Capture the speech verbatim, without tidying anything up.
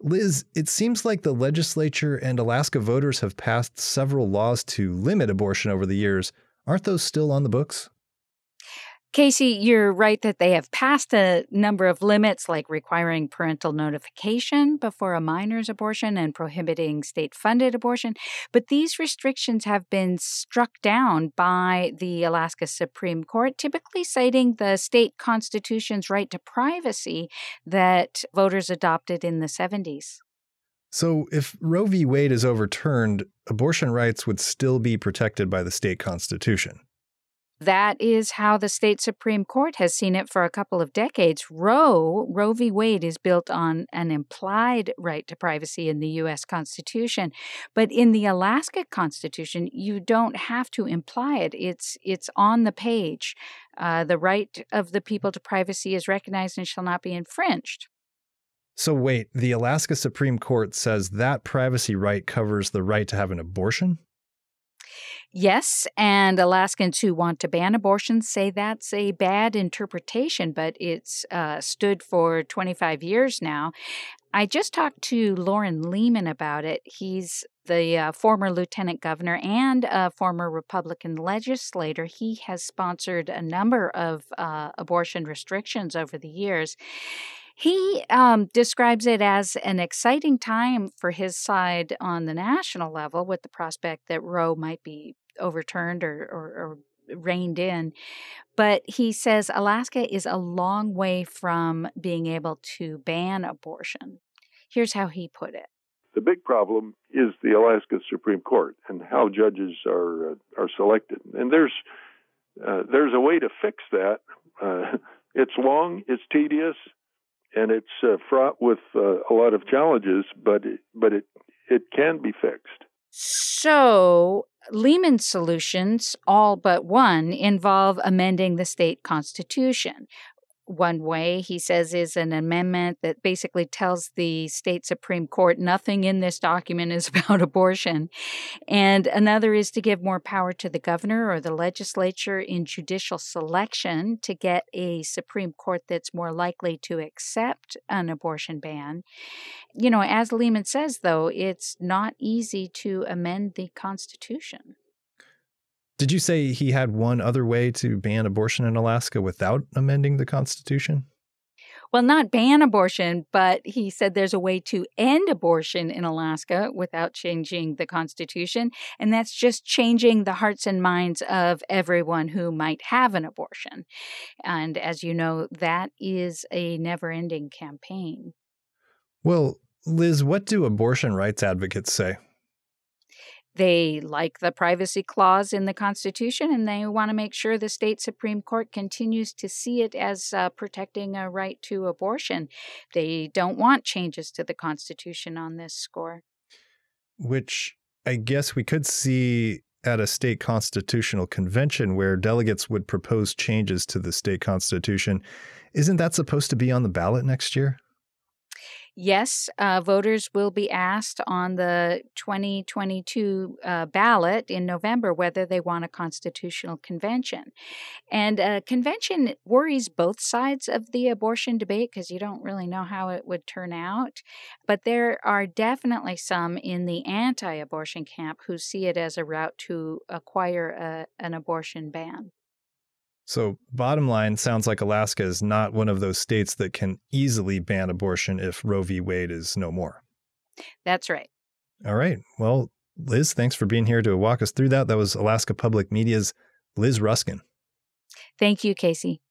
Liz, it seems like the legislature and Alaska voters have passed several laws to limit abortion over the years. Aren't those still on the books? Casey, you're right that they have passed a number of limits, like requiring parental notification before a minor's abortion and prohibiting state-funded abortion. But these restrictions have been struck down by the Alaska Supreme Court, typically citing the state constitution's right to privacy that voters adopted in the seventies. So if Roe v. Wade is overturned, abortion rights would still be protected by the state constitution. That is how the state Supreme Court has seen it for a couple of decades. Roe, Roe v. Wade, is built on an implied right to privacy in the U S Constitution. But in the Alaska Constitution, you don't have to imply it. It's, it's on the page. Uh, the right of the people to privacy is recognized and shall not be infringed. So wait, the Alaska Supreme Court says that privacy right covers the right to have an abortion? Yes, and Alaskans who want to ban abortions say that's a bad interpretation, but it's uh, stood for twenty-five years now. I just talked to Loren Leman about it. He's the uh, former lieutenant governor and a former Republican legislator. He has sponsored a number of uh, abortion restrictions over the years. He um, describes it as an exciting time for his side on the national level, with the prospect that Roe might be overturned or, or, or reined in. But he says Alaska is a long way from being able to ban abortion. Here's how he put it. The big problem is the Alaska Supreme Court and how judges are uh, are selected. And there's uh, there's a way to fix that. Uh, it's long, it's tedious, and it's uh, fraught with uh, a lot of challenges, but it, but it it can be fixed. So Leman's solutions, all but one, involve amending the state constitution. One way, he says, is an amendment that basically tells the state Supreme Court nothing in this document is about abortion. And another is to give more power to the governor or the legislature in judicial selection to get a Supreme Court that's more likely to accept an abortion ban. You know, as Leman says, though, it's not easy to amend the Constitution. Did you say he had one other way to ban abortion in Alaska without amending the Constitution? Well, not ban abortion, but he said there's a way to end abortion in Alaska without changing the Constitution, and that's just changing the hearts and minds of everyone who might have an abortion. And as you know, that is a never-ending campaign. Well, Liz, what do abortion rights advocates say? They like the privacy clause in the Constitution, and they want to make sure the state Supreme Court continues to see it as uh, protecting a right to abortion. They don't want changes to the Constitution on this score. Which I guess we could see at a state constitutional convention where delegates would propose changes to the state constitution. Isn't that supposed to be on the ballot next year? Yes, uh, voters will be asked on the twenty twenty-two uh, ballot in November whether they want a constitutional convention. And a convention worries both sides of the abortion debate because you don't really know how it would turn out. But there are definitely some in the anti-abortion camp who see it as a route to acquire a, an abortion ban. So bottom line, sounds like Alaska is not one of those states that can easily ban abortion if Roe v. Wade is no more. That's right. All right. Well, Liz, thanks for being here to walk us through that. That was Alaska Public Media's Liz Ruskin. Thank you, Casey.